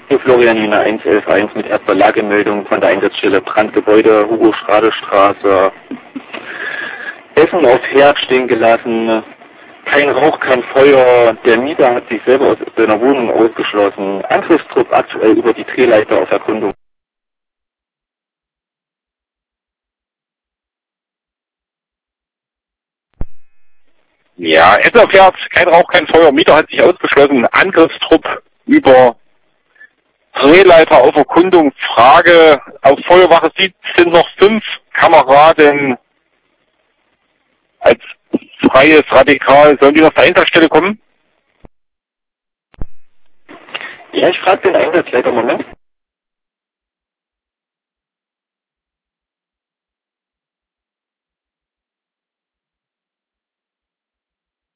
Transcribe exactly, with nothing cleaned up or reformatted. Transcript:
Hier Florianine eins elf eins mit erster Lagemeldung von der Einsatzstelle Brandgebäude, Hugo-Strade-Straße. Essen auf Herd stehen gelassen, kein Rauch, kein Feuer, der Mieter hat sich selber aus seiner Wohnung ausgeschlossen. Angriffstrupp aktuell über die Drehleiter auf Erkundung. Ja, Essen auf Herd, kein Rauch, kein Feuer, Mieter hat sich ausgeschlossen. Angriffstrupp über Drehleiter auf Erkundung. Frage, auf Feuerwache sind noch fünf Kameraden als freies Radikal. Sollen die noch zur Einsatzstelle kommen? Ja, ich frage den Einsatzleiter, Moment.